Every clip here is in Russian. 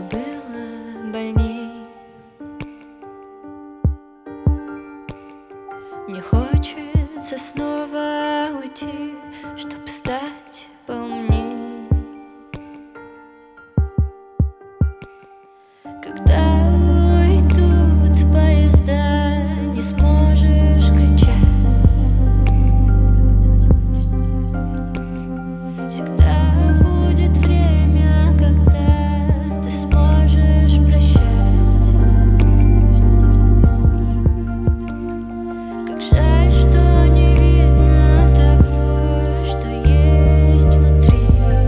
было больней. Мне хочется снова уйти, чтоб стать поумней. Когда уйдут поезда, не сможешь кричать. Всегда будет время, когда ты сможешь прощать. Как жаль, что не видно того, что есть внутри.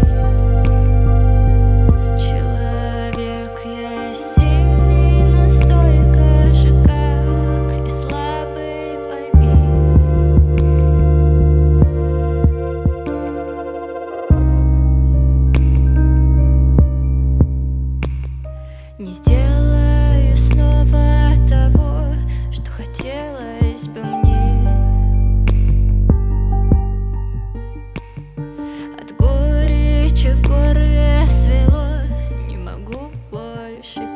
Человек я сильный настолько же, как и слабый, пойми. Не сделаю снова того, что хотелось бы мне. От горечи в горле свело, не могу больше